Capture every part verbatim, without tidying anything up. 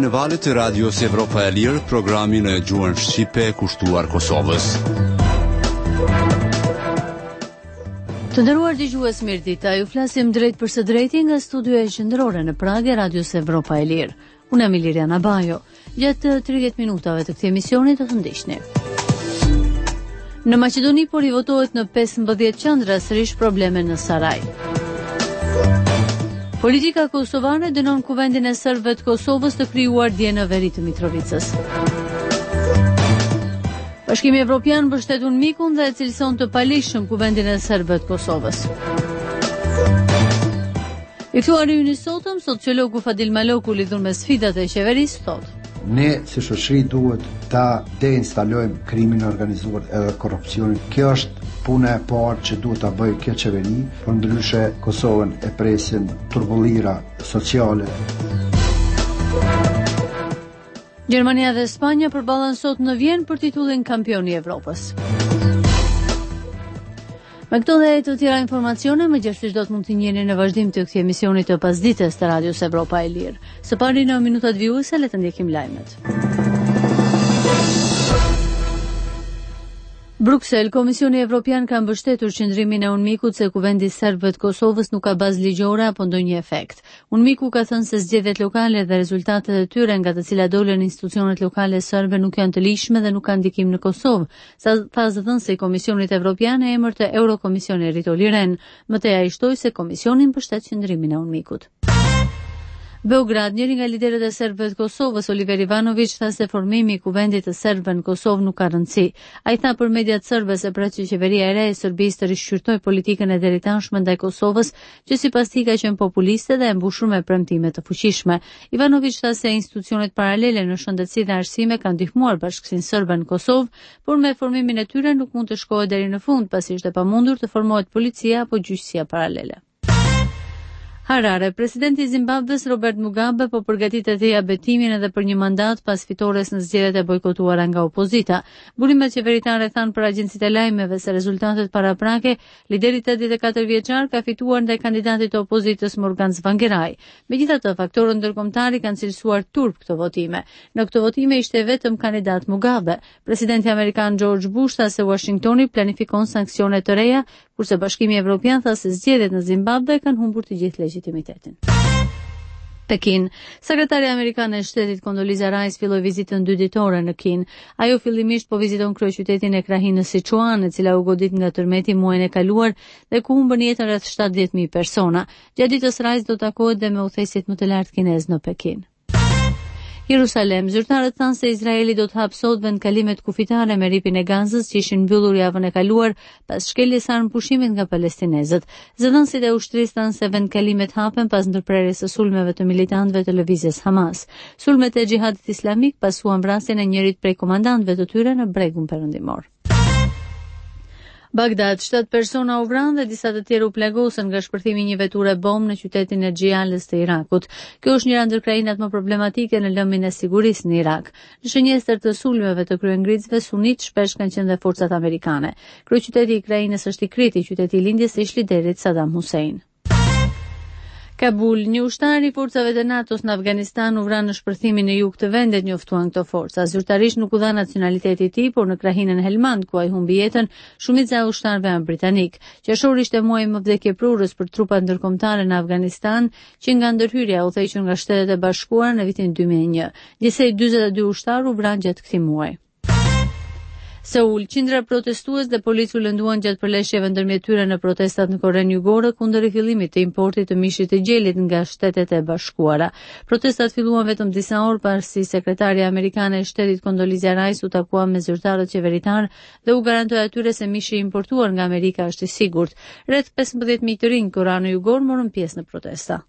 në valët e radios Evropa e Lirë, programin e gjuhën shqipe kushtuar Kosovës. Të nderuar dëgjues, mirëdita, ju flasim drejt për së drejti nga studioja qendrore në Pragë e radios Evropa e Lirë. Unë jam Iliriana Bajo. Gjatë tridhjetë minutave të këtij emisioni do të ndiqni. Në Maqedoni po rivotohet në pesëmbëdhjetë qendra sërish probleme në Saraj. Politika kosovane dënon kuvendin e serbëve të Kosovës të krijuar dje në veri të Mitrovicës. Bashkimi Evropian mbështet UNMIK-un dhe e cilëson të palishëm kuvendin e serbëve të Kosovës. I thuar i unisotëm, sociologu Fadil Maloku lidhur me sfidat e qeverisë thotë: Ne si shoqëri duhet ta deinstalojmë krimin e organizuar edhe korrupsionin. Kjo është puna e parë që duhet ta bëjë kjo qeveri, por ndryshe Kosovën e presin turbullira sociale. Gjermania dhe Spanja përballen sot në Vjenë për titullin kampioni i Evropës. Me këto dhe të tjera informacione, më gjithsesi do të mund të njeni në vazhdim të këtij emisioni të pasdites të Radios Evropa e Lirë. Së pari në minutat vijuese le të ndjekim lajmet. Bruksel, Komisioni Evropian ka mbështetur qëndrimin e UNMIK-ut se kuvendi i serbëve të Kosovës nuk ka bazë ligjore apo ndonjë efekt. UNMIK-u ka thënë se zgjedhjet lokale dhe rezultatet e tyre nga të cilat dolën institucionet lokale serbe nuk janë të lishme dhe nuk kanë ndikim në Kosovë. Sa tha zëdhënësi i Komisionit Evropian e emër të Eurokomisioni Ritoli Ren, më tej ai shtoi se komisioni mbështet qëndrimin e UNMIK-ut. Beograd, njëri nga liderët e serbëve të Kosovës, Oliver Ivanović, tha se formimi i kuvendit të serbëve në Kosovë nuk ka rëndësi. Ai tha për mediat serbe se pra që qeveria e re e Serbisë të rishqyrtoi politikën e deritashme ndaj Kosovës, që sipas tij ka qenë populiste dhe e mbushur me premtime të fuqishme. Ivanović tha se institucionet paralele në shëndetësi dhe arsime kanë ndihmuar bashkësinë serbe në Kosovë, por me formimin e tyre nuk mund të shkohet deri në fund, pasi është e pamundur të formohet policia apo gjyqësia paralele. Harare, presidenti i Zimbabves Robert Mugabe po përgatitet të ja betimin edhe për një mandat pas fitores në zgjedhjet e bojkotuara nga opozita. Burimet qeveritare thanë për agjencitë e lajmeve se rezultatet paraprake, lideri tetëdhjetë e katër vjeçar ka fituar ndaj kandidatit të opozitës Morgan Tsvangirai. Megjithatë, faktorët ndërkombëtar kanë cilësuar turp këto votime. Në këto votime ishte vetëm kandidat Mugabe. Presidenti amerikan George Bush tha se Washingtoni planifikon sanksione të reja, kurse Bashkimi Evropian tha se zgjedhjet në Zimbabwe kanë humbur të gjithë legitimitetin. Pekin, sekretarja amerikane e shtetit Condoleezza Rice filloi vizitën dy ditore në Kin. Ajo fillimisht po viziton kryeqytetin e krahinës Sichuan, e cila u godit nga tërmeti muajin e kaluar dhe ku humbën jetën rreth shtatëdhjetë mijë persona. Gjatë ditës Rice do takohet dhe me udhëheqësit më të lartë kinez në Pekin. Jerusalem, zyrtarët thanë se Izraeli do të hapë sot vendkalimet kufitare me ripin e Gazës që ishin mbyllur javën e kaluar pas shkeljes armëpushimit nga palestinezët. Zëdhënësit e ushtrisë thanë se vendkalimet hapen pas ndërprerjes së sulmeve të militantëve të lëvizjes Hamas. Sulmet e xhihadit islamik pasuan vrasjen e njërit prej komandantëve të tyre në bregun perëndimor. Bagdad, shtatë persona u vranë dhe disa të tjerë u plagosën nga shpërthimi i një veture bombë në qytetin e Xhialës të Irakut. Kjo është njëra ndër krajinat më problematike në lëmin e sigurisë në Irak. Në shënjestër të sulmeve të kryengritësve sunit shpesh kanë qenë dhe forcat amerikane. Kryeqyteti i krajinës është Tikrit, qyteti i lindjes së ish-liderit Saddam Hussein. Kabul, një ushtar i forcave të NATO-s në Afganistan u vran në shpërthimin në jug të vendit, njoftuan këto forca. Zyrtarisht nuk u dha nacionaliteti i tij, por në krahinën Helmand ku ai humbi jetën, shumica e ushtarëve janë britanik. Qershori ishte muaji më vdekjeprurës për trupat ndërkombëtare në Afganistan, që nga ndërhyrja u udhëhequr nga Shtetet e Bashkuara në vitin dy mijë e një. Gjithsej dyzet e dy ushtarë u vran gjatë këtij muaji. Seul, qindra protestues dhe policë u lënduan gjatë përleshjeve ndërmjet tyre në protestat në Korenë Jugore kundër rifillimit të importit të mishit të gjelit nga Shtetet e Bashkuara. Protestat filluan vetëm disa orë pasi sekretarja amerikane e shtetit Condoleezza Rice u takua me zyrtarët qeveritar dhe u garantoi atyre se mishi importuar nga Amerika është i sigurt. Rreth pesëmbëdhjetë mijë të rinj Korenë Jugor morën pjesë në protesta.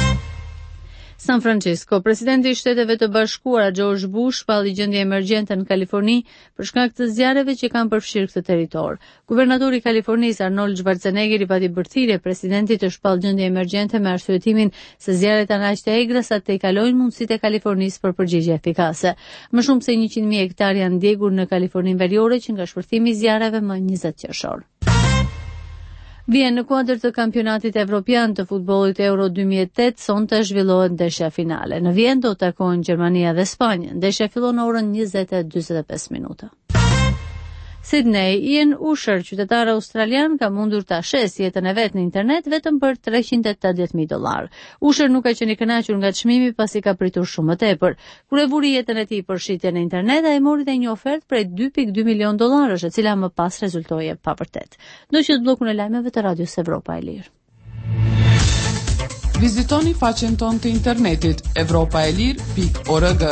San Francisco, presidenti i Shteteve të Bashkuara George Bush shpalli gjendje emergjente në Kaliforni për shkak të zjarreve që kanë përfshirë këtë territor. Guvernatori i Kalifornisë Arnold Schwarzenegger i pati bërthirrje presidentit të shpallë gjendje emergjente me arsyetimin se zjarret janë aq të egra sa të kalojnë mundësitë e Kalifornisë për përgjigje efikase. Më shumë se njëqind mijë hektar janë ndjegur në Kaliforninë Veriore që nga shpërthimi i zjarreve më njëzet qershor. Vjen në kuadër të kampionatit evropian të futbollit Euro dy mijë e tetë, sonte zhvillohet ndeshja finale. Në Vjen do takohen Gjermania dhe Spanja. Ndeshja fillon në orën njëzet e njëzet e pesë minuta. Sydney, Ian Usher, qytetar australian, ka mundur ta shes jetën e vet në internet vetëm për treqind e tetëdhjetë mijë dollar. Usher nuk ka qenë i kënaqur nga çmimi pasi ka pritur shumë më tepër. Kur e vuri jetën e tij për shitje në internet, ai mori dhe një ofertë prej dy pikë dy milion dollarësh, e cila më pas rezultoi e pavërtet. Do që të bllokun e lajmeve të Radios Evropa e Lirë. Vizitoni faqen tonë të internetit evropa e lirë pikë org.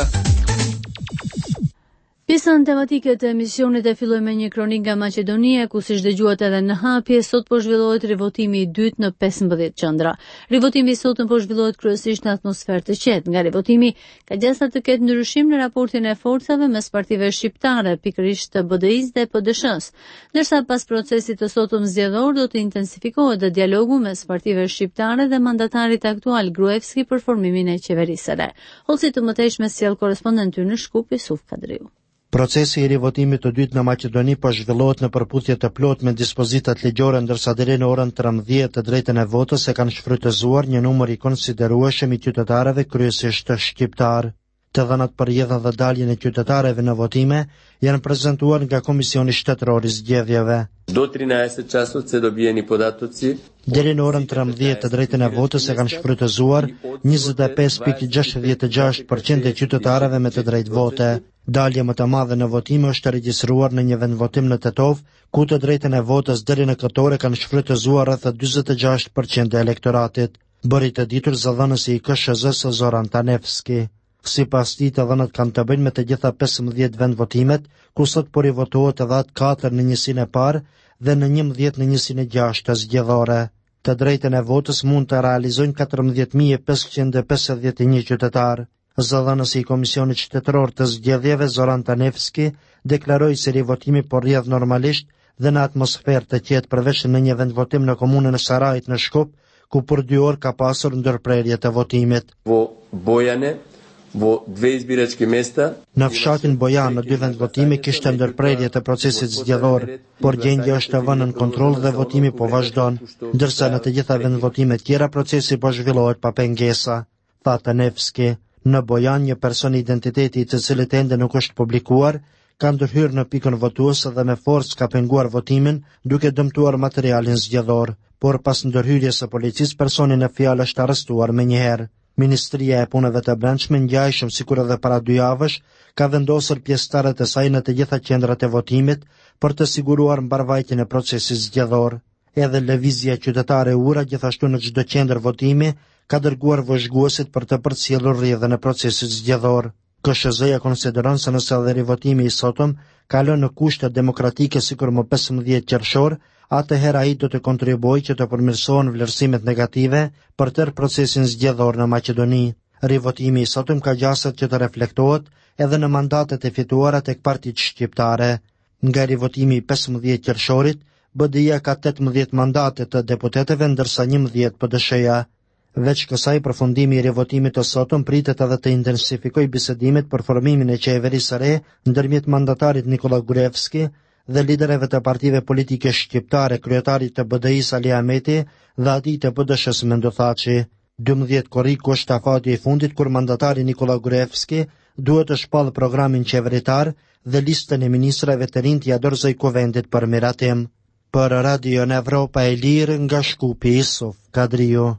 Pjesën tematike të emisionit e filloi me një kronik nga Maqedonia, ku siç dëgjuat edhe në hapje, sot po zhvillohet rivotimi i dytë në pesëmbëdhjetë qendra. Rivotimi i sotëm po zhvillohet kryesisht në atmosferë të qetë. Nga rivotimi ka gjasa të ketë ndryshim në raportin e forcave mes partive shqiptare, pikërisht të B D I-s dhe P D Sh-s, ndërsa pas procesit të sotëm zgjedhor do të intensifikohet dhe dialogu mes partive shqiptare dhe mandatarit aktual Gruevski për formimin e qeverisë së re. Holsi të mëtejshme sjell korrespondenti në Shkup, Yusuf Kadriu. Procesi i rivotimit të dytë në Maqedoni po zhvillohet në përputhje të plotë me dispozitat ligjore, ndërsa deri në orën trembëdhjetë të drejtën e votës e kanë shfrytëzuar një numër i konsiderueshëm i qytetarëve, kryesisht të shqiptar. Të dhënat për rrjedhën dhe daljen e qytetarëve në votime janë prezantuar nga Komisioni Shtetëror i Zgjedhjeve. Do trinaesет часот се добиени податоци. Deri në orën trembëdhjetë të drejtën e votës e kanë shfrytëzuar njëzet e pesë pikë gjashtëdhjetë e gjashtë përqind e qytetarëve me të drejtë vote. Dalja më të madhe në votime është regjistruar në një vendvotim në Tetov, ku të drejtën e votës deri në këtë orë kanë shfrytëzuar rreth dyzet e gjashtë përqind e elektoratit, bëri të ditur zëdhënësi i K S Z-s Zoran Tanevski. Sipas tij, të dhënat kanë të bëjnë me të gjitha pesëmbëdhjetë vendvotimet, ku sot po rivotohet edhe atë katër në njësinë e parë dhe në njëmbëdhjetë në njësinë e gjashtë të zgjedhore. Të drejtën e votës mund të realizojnë katërmbëdhjetë mijë e pesëqind e pesëdhjetë e një qytetar. Zëdhënësi i Komisionit Shtetëror të Zgjedhjeve Zoran Tanevski deklaroi se rivotimi po rrjedh normalisht dhe në atmosferë të qetë, përveç në një vendvotim në komunën e Sarajit në Shkup, ku për dy orë ka pasur ndërprerje të votimit. Vo Bojane, vo dve izbiračka mesta. Në fshatin Bojan, në dy vendvotime kishte ndërprerje të procesit zgjedhor, por gjendja është e vënë në kontroll dhe votimi po vazhdon, ndërsa në të gjitha vendvotimet tjera procesi po zhvillohet pa pengesa, tha Tanevski. Në Bojan, një person identiteti i të cilit ende nuk është publikuar, ka ndërhyrë në pikën votuese dhe me forcë ka penguar votimin, duke dëmtuar materialin zgjedhor, por pas ndërhyrjes së policisë personin e fjalë është arrestuar menjëherë. Ministria e Punëve të Brendshme, ngjajshëm sikur edhe para dy javësh, ka vendosur pjesëtarët e saj në të gjitha qendrat e votimit për të siguruar mbarvajtjen e procesit zgjedhor. Edhe lëvizja qytetare ura, gjithashtu në çdo qendër votimi, ka dërguar vëzhguesit për të përcjellur rrjedhën e procesit zgjedhor. K S Z-ja konsideron se nëse edhe rivotimi i sotëm ka lënë në kushte demokratike sikur më pesëmbëdhjetë qershor, atëherë ai do të kontribuojë që të përmirësohen vlerësimet negative për tërë procesin zgjedhor në Maqedoni. Rivotimi i sotëm ka gjasat që të reflektohet edhe në mandatet e fituara tek partitë shqiptare. Nga rivotimi i pesëmbëdhjetë qershorit, B D I-ja ka tetëmbëdhjetë mandate të deputetëve, ndërsa njëmbëdhjetë P D Sh-ja. Veç kësaj, përfundimi i rivotimit të sotëm pritet edhe të intensifikojë bisedimet për formimin e qeverisë së re ndërmjet mandatarit Nikola Gruevski dhe liderëve të partive politike shqiptare, kryetarit të B D I-s Ali Ahmeti dhe atij të P D Sh-s Mendo Thaçi. dymbëdhjetë korriku është afati i fundit kur mandatari Nikola Gruevski duhet të shpallë programin qeveritar dhe listën e ministrave të rinj t'ia dorëzojë kuvendit për miratim. Për Radio Evropa e Lirë, nga Shkupi, Yusuf Kadriu.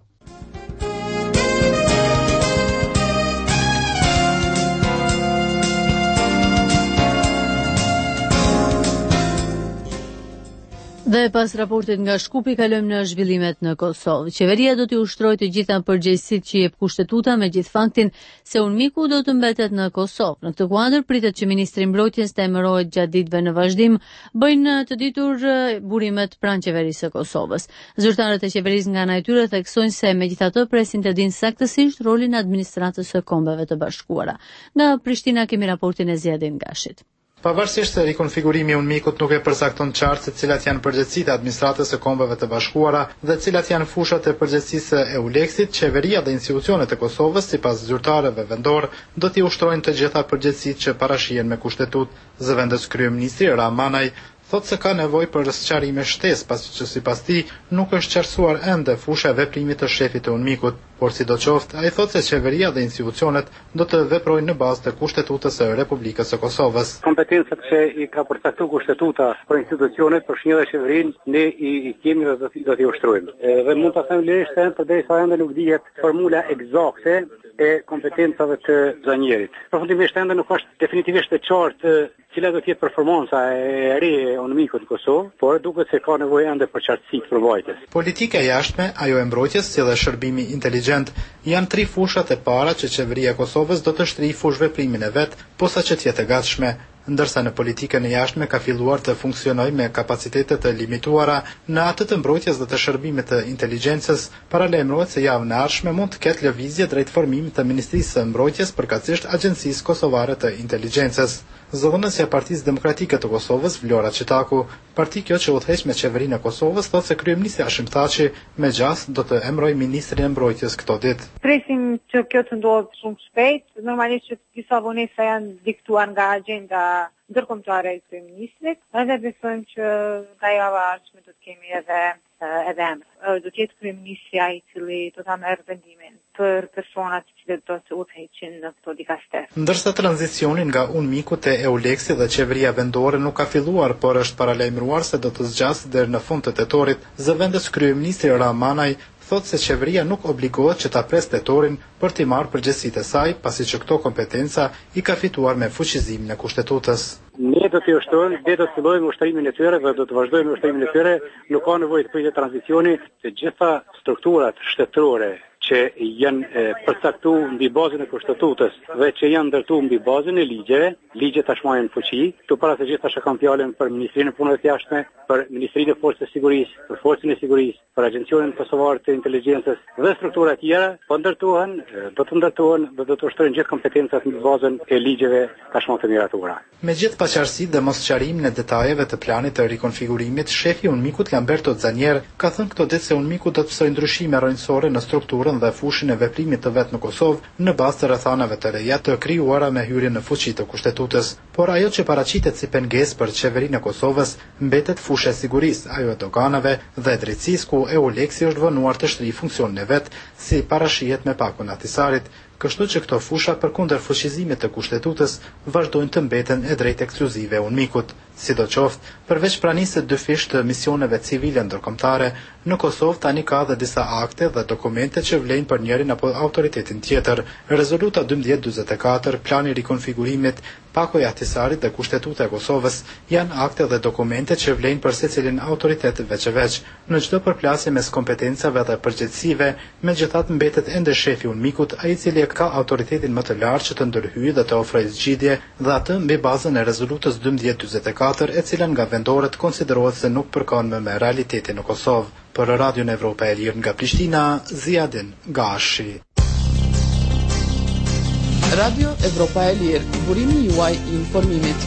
Dhe pas raportit nga Shkupi, kalojmë në zhvillimet në Kosovë. Qeveria do t'i ushtrojë të gjitha përgjegjësitë që jep kushtetuta, me gjithë faktin se UNMIK-u do të mbetet në Kosovë. Në këtë kuadër pritet që ministri i mbrojtjes të emërohet gjatë ditëve në vazhdim, bëjnë të ditur burimet pranë qeverisë së Kosovës. Zyrtarët e qeverisë nga ana e tyre theksojnë se megjithatë presin të dinë saktësisht rolin e administratës së Kombeve të Bashkuara. Nga Prishtina kemi raportin e Ziadin Gashit. Pavarësisht se rikonfigurimi i UNMIK-ut nuk e përcakton qartë se cilat janë përgjegjësitë e administratës së Kombeve të Bashkuara dhe cilat janë fushat e përgjegjësisë së EULEX-it, qeveria dhe institucionet e Kosovës, sipas zyrtarëve vendor, do t'i ushtrojnë të gjitha përgjegjësitë që parashihen me kushtetutë. Zëvendës kryeministri Ramanaj thotë se ka nevojë për sqarime shtesë, pasi që sipas tij nuk është qartësuar ende fusha e veprimit të shefit të UNMIK-ut, por sidoqoftë ai thotë se qeveria dhe institucionet do të veprojnë në bazë të Kushtetutës së Republikës së Kosovës. Kompetencat që i ka përcaktuar Kushtetuta për institucionet, për shenjë dhe qeverinë, ne i, i kemi dhe do t'i ushtrojmë. Dhe mund ta them lirisht se përderisa ende nuk dihet formula eksakte e kompetencave të zonjerit. Përfundimisht ende nuk është definitivisht e qartë cila do të jetë performanca e re e UNMIK-ut në Kosovë, por duket se ka nevojë ende për qartësi të përvojtjes. Politika e jashtme, ajo e mbrojtjes si dhe shërbimi inteligjent janë tri fushat e para që qeveria e Kosovës do të shtrijë fush veprimin e vet, posa që të jetë e gatshme, ndërsa në politikën e jashtme ka filluar të funksionojë me kapacitete të limituara në atë të mbrojtjes dhe të shërbimit të inteligjencës, paralajmërohet se javën e ardhshme mund të ketë lëvizje drejt formimit të Ministrisë së Mbrojtjes, përkatësisht Agjencisë Kosovare të Inteligjencës. Zëvendësja e Partisë Demokratike të Kosovës, Vlora Çitaku, parti kjo që udhëheq me qeverinë e Kosovës, thotë se kryeministri Hashim Thaçi me gjas do të emërojë ministrin e mbrojtjes këto ditë. Presim që kjo të ndodhë shumë shpejt, normalisht që disa vonesa janë diktuar nga agjenda ndërkombëtare e kryeministrit, edhe besojmë që nga java e ardhshme do të kemi edhe edhe emër. Do të jetë kryeministri ai i cili do ta merr vendimin për personat që do të udhëheqin në këto dikaster. Ndërsa tranzicionin nga UNMIK-u te EULEX dhe qeveria vendore nuk ka filluar, por është paralajmëruar se do të zgjasë deri në fund të tetorit, zëvendës kryeministri Ramanaj thotë se qeveria nuk obligohet që ta pres tetorin për t'i marrë përgjegjësitë e saj, pasi që këto kompetenca i ka fituar me fuqizimin e Kushtetutës. Ne do të ushtrojmë, ne do të fillojmë ushtrimin e tyre dhe do të vazhdojmë ushtrimin e tyre, nuk ka nevojë të pritet tranzicioni, të gjitha strukturat shtetërore që janë përcaktuar mbi bazën e Kushtetutës dhe që janë ndërtuar mbi bazën e ligjeve, ligjet tashmë janë në fuqi. Këtu para të gjitha shkon fjalën për Ministrinë e Punëve të Jashtme, për Ministrinë e Forcës së Sigurisë, për Forcën e Sigurisë, për Agjencionin Kosovar të Inteligjencës dhe struktura të tjera, po ndërtohen, do të ndërtohen dhe do të ushtrojnë gjithë kompetencat mbi bazën e ligjeve tashmë të miratuara. Me gjithë paqartësitë dhe mosqarimin e detajeve të planit të rikonfigurimit, shefi i UNMIK-ut Lamberto Zanier ka thënë këto ditë se UNMIK-u do të bëjë ndryshime rrënjësore në strukturën dhe fushën e veprimit të vet në Kosovë në bazë të rrethanave të reja të krijuara me hyrjen në fuqi të Kushtetutës, por ajo që paraqitet si pengesë për qeverinë e Kosovës mbetet fusha e sigurisë, ajo e doganave dhe drejtësisë ku EULEX-i është vënuar të shtrijë funksionin e vet, si parashihet me pakun Atisarit. Kështu që këto fusha përkundër fuqizimit të Kushtetutës vazhdojnë të mbeten e drejtë ekskluzive e UNMIK-ut. Sidoqoftë, përveç pranisë së dyfish të misioneve civile ndërkombëtare, në Kosovë tani ka dhe disa akte dhe dokumente që vlejnë për njërin apo autoritetin tjetër. Rezoluta dymbëdhjetë dymbëdhjetë e katër, plani i rikonfigurimit, Pako i Ahtisarit dhe Kushtetuta e Kosovës janë akte dhe dokumente që vlejnë për secilin autoritet veç e veç. Në çdo përplasje mes kompetencave dhe përgjegjësive, megjithatë mbetet ende shefi i UNMIK-ut, ai i cili ka autoritetin më të lartë që të ndërhyjë dhe të ofrojë zgjidhje, dhe atë mbi bazën e rezolutës dymbëdhjetë dymbëdhjetë e katër, e cila nga vendorët konsiderohet se nuk përkon më me realitetin në Kosovë. Për Radion Evropa e Lirë nga Prishtina, Ziadin Gashi. Radio Evropa e Lirë, burimi juaj i informimit.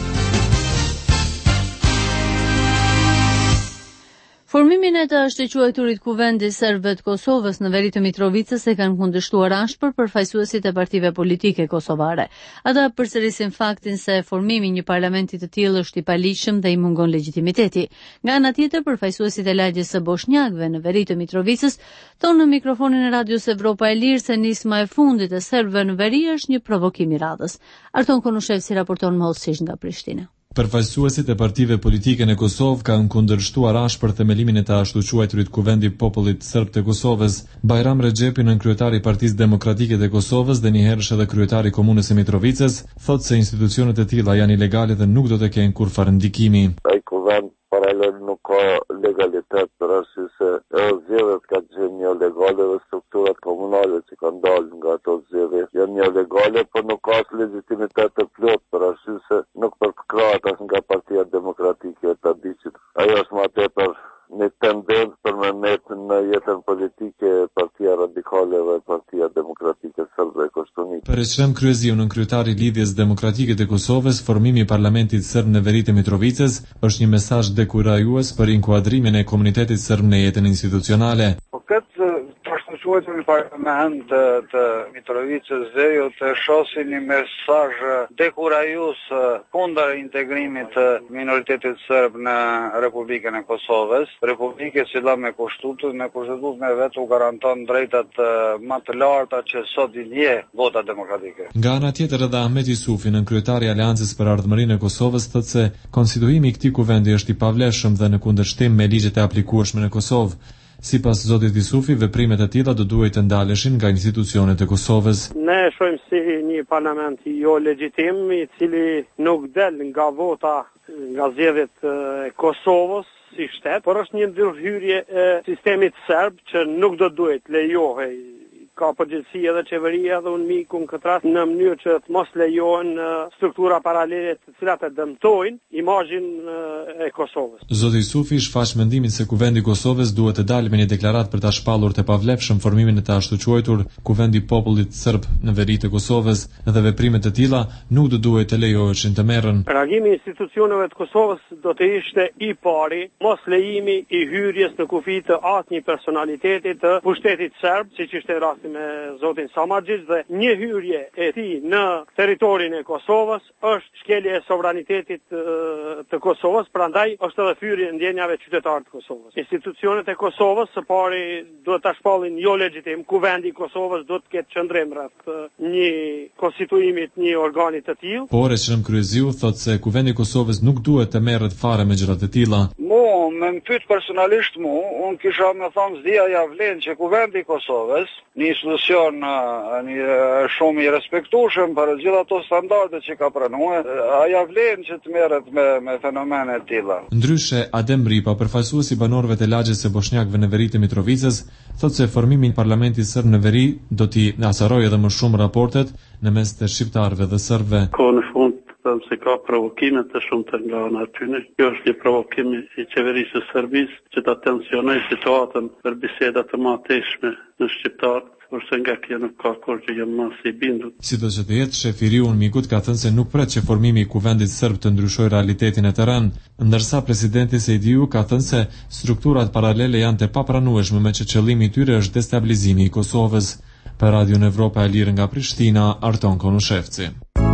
Formimin e të shtequajturit Kuvendi Serbëve të Kosovës në veri të Mitrovicës e kanë kundërshtuar ashpër përfaqësuesit e partive politike kosovare. Ata përsërisin faktin se formimi një parlamenti të tillë është i paligjshëm dhe i mungon legitimiteti. Nga ana tjetër, përfaqësuesit e lagjes së bosnjakëve në veri të Mitrovicës thonë në mikrofonin e Radios Evropa e Lirë se nisma e fundit e serbëve në veri është një provokim i radhës. Arton Konushevci raporton më hollësisht nga Prishtina. Përfaqësuesit e partive politike në Kosovë kanë kundërshtuar ashpër themelimin e të ashtu quajturit Kuvendi Popullit Serb të Kosovës. Bajram Rexhepi, nën kryetari i Partisë Demokratike të Kosovës dhe njëherësh edhe kryetari i Komunës së Mitrovicës, thotë se institucionet e tilla janë ilegale dhe nuk do të kenë kurrë ndikimi. Ai kuvend paralel nuk ka legalitet për arsye se zgjedhjet ka qenë jo legale dhe strukturat komunale që kanë dalë nga ato zgjedhje janë jo legale, por nuk ka legitimitet të plot për arsye se nuk përkrahet as nga Partia Demokratike e Tadiçit. Ajo është më tepër një tendencë për me metë në jetën politike Partia Radikale dhe Partia Demokratike Serbe e Koshtunik. Për Ekrem Kryeziu, nën kryetari i Lidhjes Demokratike të Kosovës, formimi i parlamentit serb në veri të Mitrovicës është një mesazh dekurajues për inkuadrimin e komunitetit serb në jetën institucionale. Po këtë ashtu shtuquetur në parlament të, të Mitrovicës dhe ju të shosin një mesazh dekurajues kundër integrimit të minoritetit serb në Republikën e Kosovës, Republike e cila me kushtutën me kushtutën e vet u garanton drejtat më të larta që sot i nje vota demokratike. Nga ana tjetër edhe Ahmet Yusufi, nën kryetari i Aleancës për Ardhmërinë e Kosovës, thotë se konstituimi i këtij kuvendi është i pavlefshëm dhe në kundërshtim me ligjet e aplikueshme në Kosovë. Sipas zotit Yusufi, veprimet e tilla do duhet të ndaleshin nga institucionet e Kosovës. Ne shohim si një parlament jo legjitim, i cili nuk del nga vota nga zgjedhjet e Kosovës si shtet, por është një ndërhyrje e sistemit serb që nuk do duhet lejohej. Ka përgjegjësi edhe qeveria dhe unë miku në këtë rast në mënyrë që të mos lejohen struktura paralele të cilat e dëmtojnë imazhin e Kosovës. Zoti Yusufi shfaq mendimin se Kuvendi i Kosovës duhet të dalë me një deklaratë për ta shpallur të pavlefshëm formimin e të ashtu quajtur Kuvendi i Popullit Serb në veri të Kosovës dhe veprimet e tilla nuk do duhet të lejoheshin të merren. Reagimi i institucioneve të Kosovës do të ishte i pari, mos lejimi i hyrjes në kufi të asnjë personaliteti të pushtetit serb, siç ishte rasti me zotin Samardžić, dhe një hyrje e tij në territorin e Kosovës është shkelje e sovranitetit të Kosovës, prandaj është edhe fyrje ndjenjave qytetarë të Kosovës. Institucionet e Kosovës së pari duhet ta shpallin jo legjitim, Kuvendi i Kosovës duhet të ketë qëndrim rreth një konstituimit një organi të tillë. Por Ekrem Kryeziu thotë se Kuvendi i Kosovës nuk duhet të merret fare me gjëra të tilla. Mu, me më pyet personalisht mu, unë kisha me thonë zdia ja vlen që Kuvendi i Kosovës, një institucion një shumë i respektueshëm për gjithë ato standarde që ka pranuar, aja vlen që të merret me me fenomene të tilla. Ndryshe, Adem Ripa, përfaqësuesi i banorëve të lagjes së Bosnjakëve në veri të Mitrovicës, thotë se formimi i parlamentit serb në veri do t'i asarojë edhe më shumë raportet në mes të shqiptarëve dhe serbëve. Ko në fund them se ka provokime të shumta nga ana e tyre. Kjo është një provokim i qeverisë së Serbisë që ta tensionojë situatën për biseda të mëtejshme në shqiptar. Kurse nga kjo nuk ka kur që jam mas i bindur. Sido që të jetë, shefi i ri Unmikut ka thënë se nuk pret që formimi i kuvendit serb të ndryshojë realitetin e terren, ndërsa presidenti Sejdiu ka thënë se strukturat paralele janë të papranueshme me që qëllimi i tyre është destabilizimi i Kosovës. Për Radio Evropa e Lirë nga Prishtina, Arton Konushevci.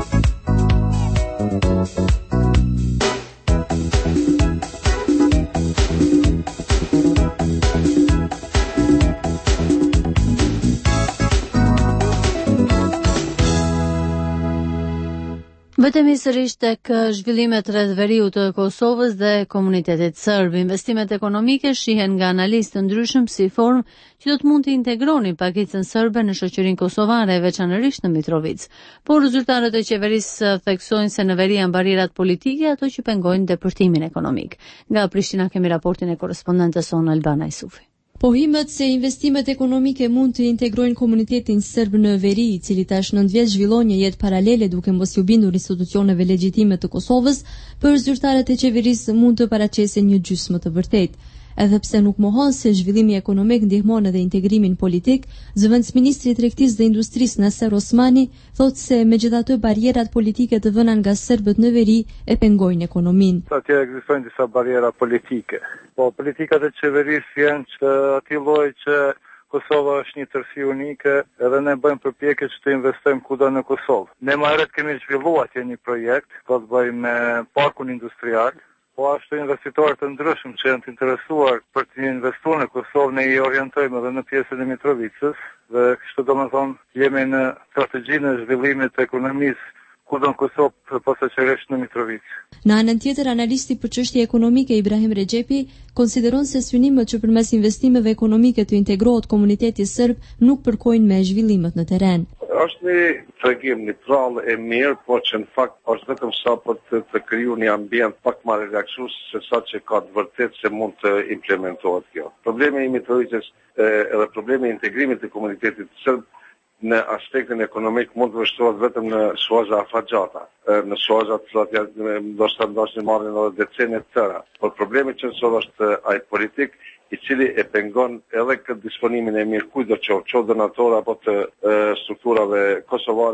Vetëm sërish tek zhvillimet rreth veriut të Kosovës dhe komunitetit serb. Investimet ekonomike shihen nga analistë të ndryshëm si formë që do të mund të integroni pakicën serbe në shoqërinë kosovare, veçanërisht në Mitrovic. Por rezultatet e qeverisë theksojnë se në veri janë barierat politike ato që pengojnë depërtimin ekonomik. Nga Prishtina kemi raportin e korrespondentes sonë Albana Isufi. Pohimet se investimet ekonomike mund të integrojnë komunitetin serb në veri, i cili tash nëntë vjet zhvillon një jetë paralele duke mos u bindur institucioneve legjitime të Kosovës, për zyrtarët e qeverisë mund të paraqesin një gjysmë të vërtetë. Edhe pse nuk mohon se zhvillimi ekonomik ndihmon edhe integrimin politik, zëvendësministri i Tregtisë dhe Industrisë Naser Osmani thotë se megjithatë barierat politike të vëna nga serbët në veri e pengojnë ekonominë. Atje ekzistojnë disa bariera politike. Po politikat e qeverisë janë që atij lloji që Kosova është një tërësi unike edhe ne bëjmë përpjekje që të investojmë kudo në Kosovë. Ne më herët kemi zhvilluar atje një projekt, ka të bëjë me parkun industrial. Po ashtu investitorë të ndryshëm që janë të interesuar për të investuar në Kosovë, ne i orientojmë edhe në pjesën e Mitrovicës dhe kështu domethënë jemi në strategjinë e zhvillimit të ekonomisë kudo në Kosovë posaçërisht në Mitrovicë. Në anën tjetër, analisti për çështje ekonomike Ibrahim Rexhepi konsideron se synimet që përmes investimeve ekonomike të integrohet komuniteti serb nuk përkojnë me zhvillimet në terren. Është një tregim një prallë e mirë, por që në fakt është vetëm sa për të, të kriju një ambient pak më relaksues se sa që ka të vërtet se mund të implementohet kjo. Problemi i Mitrovicës edhe problemi i integrimit të komunitetit serb në aspektin ekonomik mund të vështrohet vetëm në shuaza afatgjata, në shuaza të cilat janë ndoshta ndoshin marrin edhe decene të tëra. Por problemi që sot është ai politik i cili e pengon edhe këtë disponimin e mirë kujdo që qoftë donator apo të e, strukturave kosovare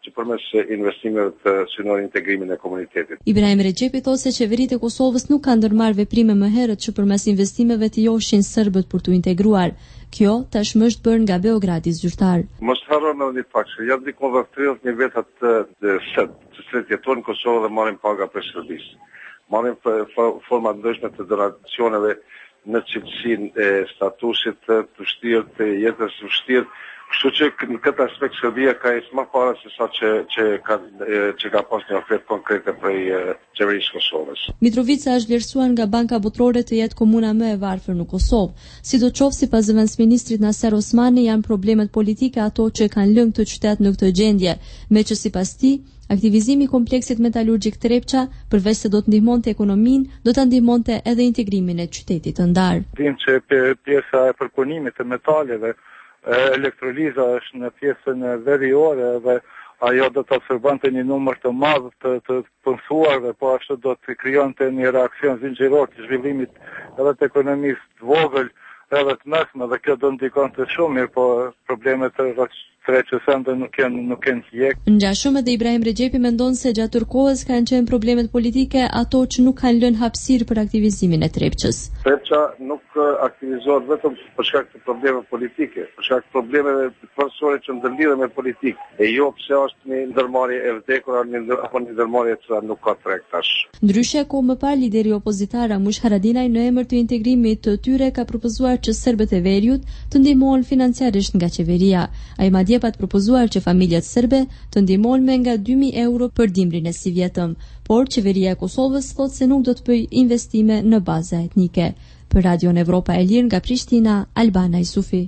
që përmes investimeve të synojnë integrimin e komunitetit. Ibrahim Rexhepi thotë se qeveritë e Kosovës nuk kanë ndërmarrë veprime më herët që përmes investimeve të joshin serbët për t'u integruar. Kjo tashmë është bërë nga Beogradi zyrtar. Mos harroni edhe një fakt që janë diku rreth tridhjetë mijë veta të serb, të cilët jetojnë në Kosovë dhe marrin paga për shërbim. Marrin forma ndryshme të donacioneve në cilësinë e statusit të vështirë, të jetës së vështirë. Kështu që në këtë aspekt Serbia ka ecë më parë se sa që që ka që ka pas një ofertë konkrete prej qeverisë së Kosovës. Mitrovica është vlerësuar nga Banka Botërore të jetë komuna më e varfër në Kosovë. Sidoqoftë, sipas zëvendësministrit Naser Osmani, janë problemet politike ato që kanë lënë këtë qytet në këtë gjendje, me që sipas tij aktivizimi i kompleksit metalurgjik Trepça, përveç se do të ndihmonte ekonominë, do ta ndihmonte edhe integrimin e qytetit të ndar. Dim që pjesa e përpunimit të metaleve, elektroliza është në pjesën e veriore dhe ajo do të absorbante një numër të madh të, të punësuarve, po ashtu do të krijonte një reakcion zinxhiror të zhvillimit edhe të ekonomisë të vogël edhe të mesme, dhe kjo do ndikonte shumë mirë, po problemet e Treqës ende nuk janë nuk janë hjek. Ngjashëm edhe Ibrahim Rexhepi mendon se gjatë kohës kanë qenë problemet politike ato që nuk kanë lënë hapësirë për aktivizimin e Trepçës. Trepça nuk aktivizohet vetëm për shkak të problemeve politike, për shkak të problemeve kryesore që ndërlidhen me politikë, e jo pse është një ndërmarrje e vdekur apo një ndërmarrje që nuk ka treg tash. Ndryshe, kohë më parë lideri opozitar Ramush Haradinaj në emër të integrimit të tyre ka propozuar që serbët e veriut të ndihmohen financiarisht nga qeveria. Ai madje pa të propozuar që familjet serbe të ndihmohen me nga dy mijë euro për dimrin e si vjetëm, por qeveria e Kosovës thotë se nuk do të bëjë investime në baza etnike. Për Radion Evropa e Lirë nga Prishtina, Albana Isufi.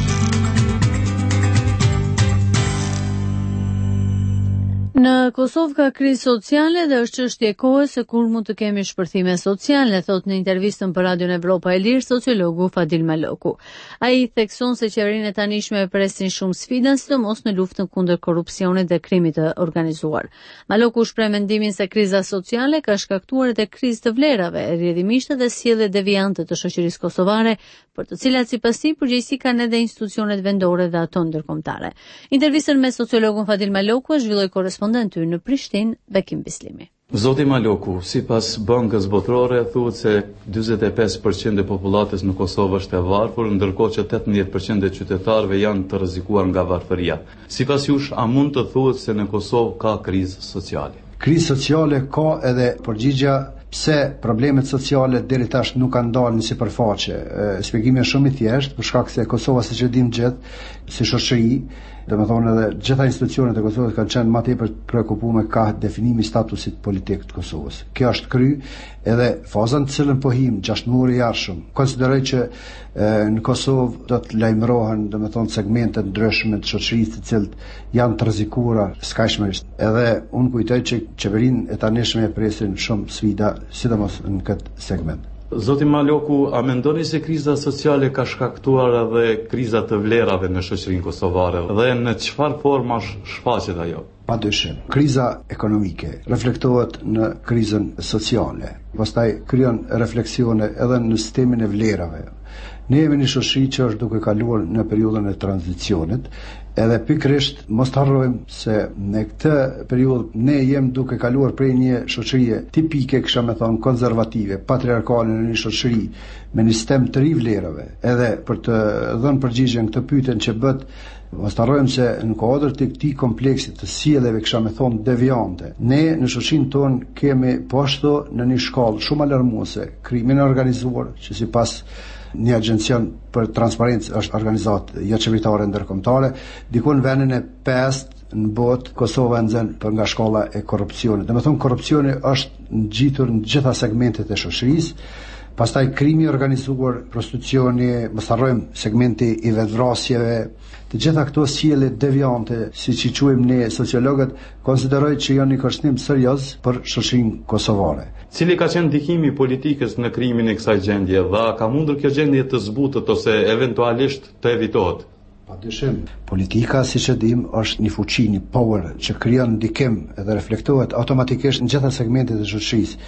Në Kosovë ka krizë sociale dhe është çështje kohe se kur mund të kemi shpërthime sociale, thot në intervistën për Radion Evropa e Lirë sociologu Fadil Maloku. Ai thekson se qeverinë e tanishme e presin shumë sfida, sidomos në luftën kundër korrupsionit dhe krimit të organizuar. Maloku shpreh mendimin se kriza sociale ka shkaktuar edhe krizë të vlerave, rrjedhimisht edhe sjellje deviante të shoqërisë kosovare, për të cilat sipas tij përgjegjësi kanë edhe institucionet vendore dhe ato ndërkombëtare. Intervistën me sociologun Fadil Maloku e zhvilloi korrespondenti në Prishtinë, Bekim Bislimi. Zoti Maloku, sipas Bankës Botërore, thuhet se dyzet e pesë përqind e popullatës në Kosovë është e varfër, ndërkohë që tetëmbëdhjetë përqind e qytetarëve janë të rrezikuar nga varfëria. Sipas jush, a mund të thuhet se në Kosovë ka krizë sociale? Krizë sociale ka edhe përgjigja pse problemet sociale deri tash nuk kanë dalë në sipërfaqe. Shpjegimi është shumë i thjeshtë, për shkak se Kosova, siç e dimë gjithë, si shoqëri, domethënë edhe gjitha institucionet e Kosovës kanë qenë më tepër të preokupuar ka definimi i statusit politik të Kosovës. Kjo është kry edhe fazën të cilën po him gjashtëmuari i jashtëm. Konsideroj që e, në Kosovë do të lajmërohen domethënë segmente ndryshme të shoqërisë të cilët janë të rrezikuara skajshmërisht. Edhe unë kujtoj që qeverinë e tanishme e presin shumë sfida, sidomos në këtë segment. Zoti Maloku, a mendoni se kriza sociale ka shkaktuar edhe kriza të vlerave në shoqërinë kosovare dhe në çfarë forma shfaqet ajo? Padyshim, kriza ekonomike reflektohet në krizën sociale. Pastaj krijon refleksione edhe në sistemin e vlerave. Ne jemi një shoqëri që është duke kaluar në periudhën e tranzicionit, edhe pikërisht mos të harrojmë se në këtë periudhë ne jemi duke kaluar prej një shoqërie tipike, kisha me thonë konservative, patriarkale, në një shoqëri me një sistem të ri vlerave. Edhe për të dhënë përgjigjen këtë pyetjen që bëhet, mos të harrojmë se në kuadër të këtij kompleksi të sjelljeve, kisha me thonë deviante, ne në shoqërinë tonë kemi po ashtu në një shkallë shumë alarmuese krimin e organizuar, që sipas një agjencion për transparencë është organizat jo qeveritare ndërkombëtare, diku në vendin e pestë në botë Kosova nxen për nga shkalla e korrupsionit. Domethënë korrupsioni është ngjitur në gjitha segmentet e shoqërisë. Pastaj krimi i organizuar, prostitucioni, mos harrojmë segmenti i vetvrasjeve, të gjitha këto sjellje deviante, siç i quajmë ne sociologët, konsideroj që janë një kërcënim serioz për shoqërinë kosovare. Cili ka qenë ndikimi i politikës në krimin e kësaj gjendje dhe a ka mundur kjo gjendje të zbutet ose eventualisht të evitohet? Padyshim, politika, siç e dim, është një fuqi, një power që krijon ndikim dhe reflektohet automatikisht në gjitha segmentet e shoqërisë.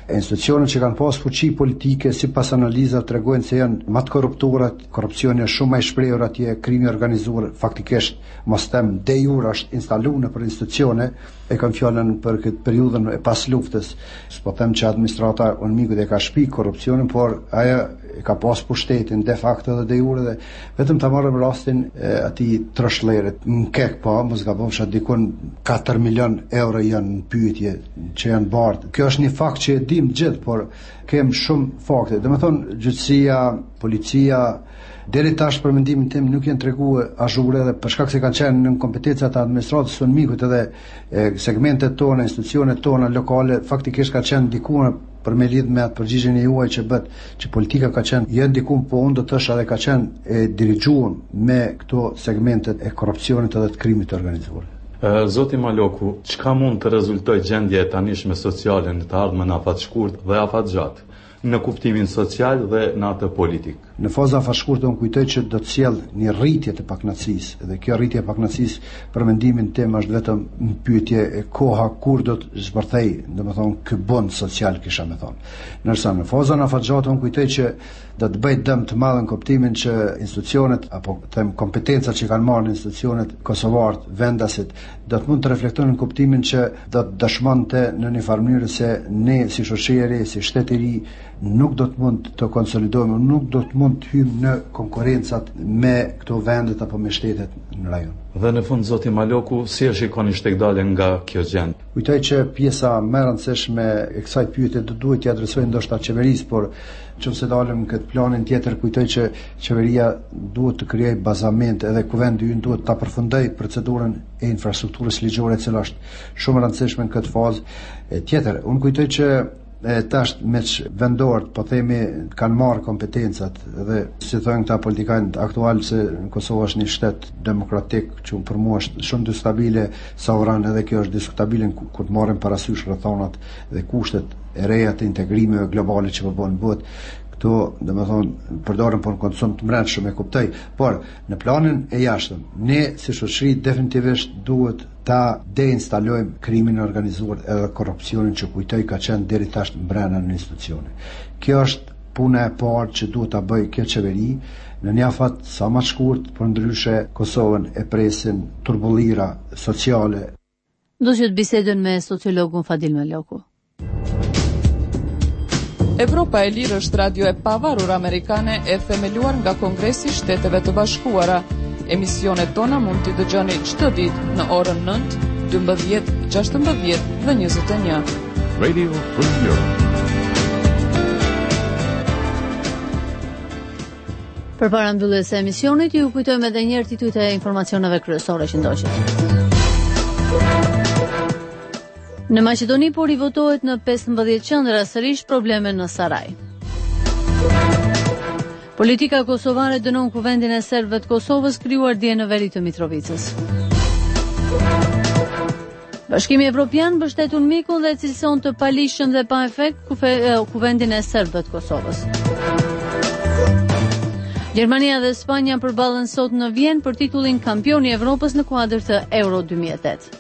Institucionet që kanë pas fuqi politike sipas analizave tregojnë se janë më të korruptorat, korrupsioni është shumë më i shprehur atje, krimi organizuar faktikisht mos them de jure është instaluar në për institucione, e kam fjalën për këtë periudhën e pas luftës. S'po them që administrata unmikut e ka shpik korrupsionin, por ajo e ka pas pushtetin de facto dhe de jure, dhe vetëm ta marrëm rastin e atij trashëllerit në kek, po mos gabofsha dikon katër milion euro janë në pyetje që janë bardh. Kjo është një fakt që e dim gjithë, por kem shumë fakte. Domethënë gjyqësia, policia deri tash për mendimin tim nuk janë treguar azhure, dhe për shkak se kanë qenë në kompetencat e administratës së mikut edhe e, segmentet tona, institucionet tona lokale, faktikisht ka qenë ndikuar për me lidh me atë përgjigjen e juaj që bët që politika ka qenë jo ndikuar, po unë do të thosha edhe ka qenë e dirigjuar me këto segmentet e korrupsionit edhe të krimit të organizuar. Zoti Maloku, çka mund të rezultojë gjendja e tanishme sociale në të ardhmen afat shkurt dhe afat gjatë, në kuptimin social dhe në atë politik? Në faza afat shkurt unë kujtoj që do të sjell një rritje të pakënaqësisë, dhe kjo rritje e pakënaqësisë për mendimin tim është vetëm një pyetje e koha kur do të zbërthej, domethënë ky bond social, kisha më thonë. Ndërsa në fazën afat gjatë unë kujtoj që do të bëjë dëm të madh në kuptimin që institucionet apo them kompetencat që kanë marrë institucionet kosovar, vendasit, do të mund të reflektojnë në kuptimin që do të dëshmonte në një farë mënyrë se ne si shoqëri, si shtet i ri, nuk do të mund të konsolidohemi, nuk do të mund të hyjmë në konkurrencat me këto vendet apo me shtetet në rajon. Dhe në fund, zoti Maloku, si e shikoni shtekdale nga kjo gjend? Kujtoj që pjesa më e rëndësishme e kësaj pyetje do duhet t'i adresojë ndoshta qeverisë, por nëse dalim këtë planin tjetër, kujtoj që qeveria duhet të krijojë bazament, edhe kuvendi ynë duhet ta përfundojë procedurën e infrastrukturës ligjore, e cila është shumë e rëndësishme në këtë fazë. E tjetër, unë kujtoj që e tash me vendorët, po themi, kanë marrë kompetencat, dhe si thonë këta politikanët aktual se në Kosovë është një shtet demokratik që për mua është shumë distabile, sovran, edhe kjo është diskutabile kur të marrim parasysh rrethonat dhe kushtet e reja të integrimeve globale që po bëhen në botë. Këto, domethënë, përdoren për konsum të brendshëm, e kuptoj, por në planin e jashtëm, ne si shoqëri definitivisht duhet ta deinstalojmë krimin e organizuar edhe korrupsionin që kujtoj ka qenë deri tash brenda në institucione. Kjo është puna e parë që duhet ta bëjë kjo qeveri në një afat sa më shkurt, por ndryshe Kosovën e presin turbullira sociale. Do të bisedojmë me sociologun Fadil Maloku. Evropa e Lirë është radio e pavarur amerikane e themeluar nga Kongresi i Shteteve të Bashkuara. Emisionet tona mund t'i dëgjoni çdo ditë në orën nëntë, dymbëdhjetë, gjashtëmbëdhjetë dhe njëzet e një. Radio Free Europe. Përpara mbylljes së emisionit, ju kujtojmë edhe një herë titujt e informacioneve kryesore që ndoqët. Në Maqedoni po rivotohet në pesëmbëdhjetë qendra sërish probleme në Saraj. Politika kosovare dënon kuvendin e serbëve të Kosovës krijuar dje në veri të Mitrovicës. Bashkimi Evropian mbështet UNMIK-un dhe cilëson të palishëm dhe pa efekt kuvendin e serbëve të Kosovës. Gjermania dhe Spanja përballen sot në Vjenë për titullin kampioni i Evropës në kuadër të Euro dy mijë e tetë.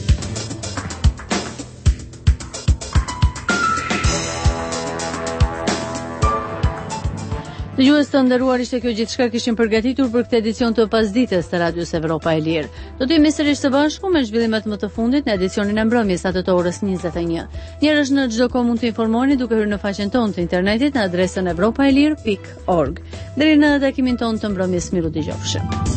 Dëgjues të nderuar, ishte kjo gjithçka kishim përgatitur për këtë edicion të pasdites të Radios Evropa e Lirë. Do të jemi sërish së bashku me zhvillimet më të fundit në edicionin e mbrëmjes atë të orës njëzet e një. Njerëz në çdo kohë mund të informoheni duke hyrë në faqen tonë të internetit në adresën evropaelir pikë org. Deri në takimin tonë të mbrëmjes, miru dëgjofshim.